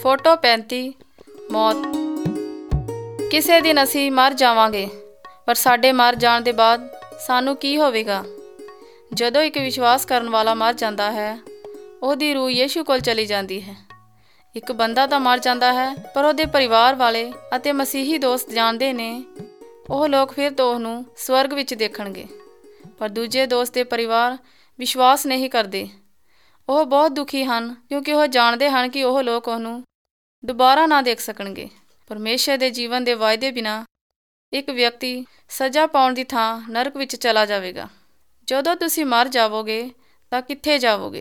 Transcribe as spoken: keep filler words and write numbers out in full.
Photo ਪੈਂਤੀ ਮੌਤ। ਕਿਸੇ ਦਿਨ ਅਸੀਂ ਮਰ ਜਾਵਾਂਗੇ, ਪਰ ਸਾਡੇ ਮਰ ਜਾਣ ਦੇ ਬਾਅਦ ਸਾਨੂੰ ਕੀ ਹੋਵੇਗਾ? ਜਦੋਂ ਇੱਕ ਵਿਸ਼ਵਾਸ ਕਰਨ ਵਾਲਾ ਮਰ ਜਾਂਦਾ ਹੈ, ਉਹਦੀ ਰੂਹ ਯਿਸੂ ਕੋਲ ਚਲੀ ਜਾਂਦੀ ਹੈ। ਇੱਕ ਬੰਦਾ ਤਾਂ ਮਰ ਜਾਂਦਾ ਹੈ, ਪਰ ਉਹਦੇ ਪਰਿਵਾਰ ਵਾਲੇ ਅਤੇ ਮਸੀਹੀ ਦੋਸਤ ਜਾਣਦੇ ਨੇ ਉਹ ਲੋਕ ਫਿਰ ਤੋਂ ਉਹਨੂੰ ਸਵਰਗ ਵਿੱਚ ਦੇਖਣਗੇ। ਪਰ ਦੂਜੇ ਦੋਸਤ ਦੇ ਪਰਿਵਾਰ ਵਿਸ਼ਵਾਸ ਨਹੀਂ ਕਰਦੇ। ਉਹ ਬਹੁਤ ਦੁਖੀ ਹਨ, ਕਿਉਂਕਿ ਉਹ ਜਾਣਦੇ ਹਨ ਕਿ ਉਹ ਲੋਕ ਉਹਨੂੰ ਦੁਬਾਰਾ ਨਾ ਦੇਖ ਸਕਣਗੇ। ਪਰਮੇਸ਼ਰ ਦੇ ਜੀਵਨ ਦੇ ਵਾਅਦੇ ਬਿਨਾਂ ਇੱਕ ਵਿਅਕਤੀ ਸਜ਼ਾ ਪਾਉਣ ਦੀ ਥਾਂ ਨਰਕ ਵਿੱਚ ਚਲਾ ਜਾਵੇਗਾ। ਜਦੋਂ ਤੁਸੀਂ ਮਰ ਜਾਵੋਗੇ ਤਾਂ ਕਿੱਥੇ ਜਾਵੋਗੇ?